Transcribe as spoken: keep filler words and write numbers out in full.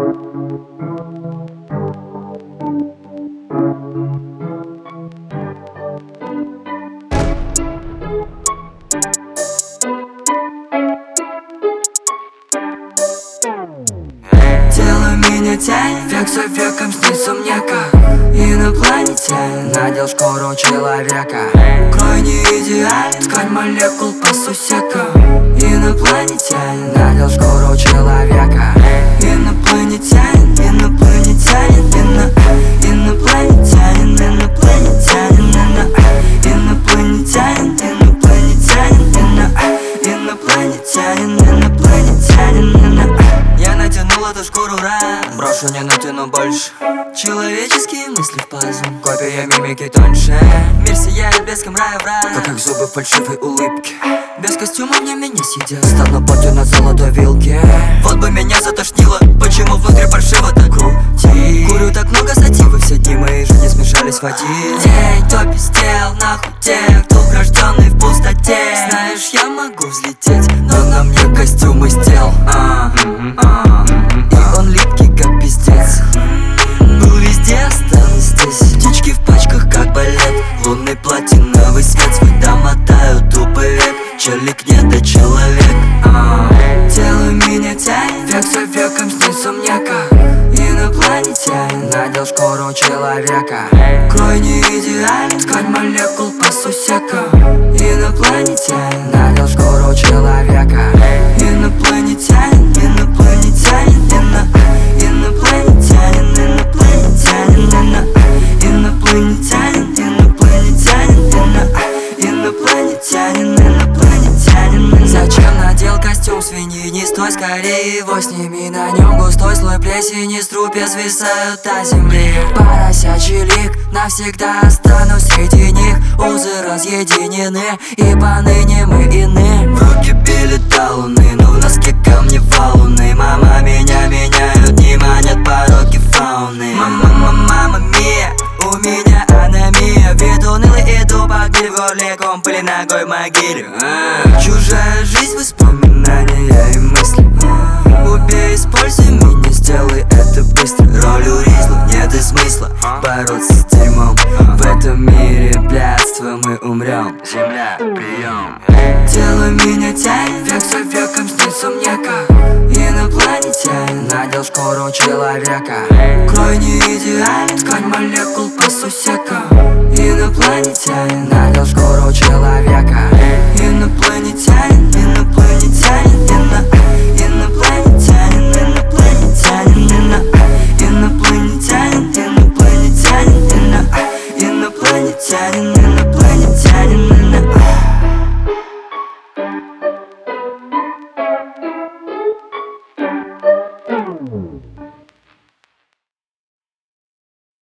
Тело меня тянет, век за веком снится мне как инопланетянин надел шкуру человека. Крой не идеален, ткань молекул по сусекам. Инопланетянин надел шкуру человека. Инопланетянин, инопланетянин, ино, инопланетянин, инопланетянин, ино, инопланетянин, инопланетянин, ино, инопланетянин, инопланетянин, ино. Я натянул эту шкуру раз, брошу не натяну больше. Человеческие мысли в пазл, копия мимики тоньше. Мир сияет блеском рая в рай, как их зубы в фальшивой улыбке. Без костюма мне меня сидят, стану потью на золотой вилке. Вот бы меня затошнило, почему внутри паршиво так крути. Курю так много сативы, все дни моей жизни смешались в один день. Кто пиздел, нахуй те, кто рожденный в пустоте. Знаешь, я могу взлететь, но на мне костюм из тел. а, а, И он липкий, как пиздец. Был везде, останусь здесь. Птички в пачках, как балет. Лунный платиновый свет свой домотают тупый век. Челик не до человек. а. Тело меня тянет, век за веком снится мне как инопланетянин надел шкуру человека. Крой не идеален, ткань молекул по сусекам. Инопланетянин надел шкуру человека. Инопланетянин, инопланетянин, ино, инопланетянин, инопланетянин, ино, инопланетянин, инопланетянин, ино, инопланетянин, инопланетянин, ино. Зачем надел костюм свиньи? Не стой, скорее его сними. На нем густой слой плесени, струпья свисают до земли. Поросячий лик, навсегда останусь среди них. Узы разъединены, и поныне мы ины. В руки билет до луны, но в носке камни валуны. Мама меня меняют, не манят пороки фауны. Мама, мама, мама мия, у меня анемия. Вид унылый, иду по гниль в горле, ком пыли ногой в могиле. а. Чужая жизнь, воспоминания и мысли. а. Убей, используй меня, сделай это быстро. Роль Ризла, нет и смысла бороться с дерьмом. В этом мире блядства мы умрем. Земля, прием. Тело меня тянет, век за веком снится мне как инопланетянин надел шкуру человека. Крой не идеален, ткань молекул по сусекам. Инопланетянин надел шкуру человека. Инопланетянин,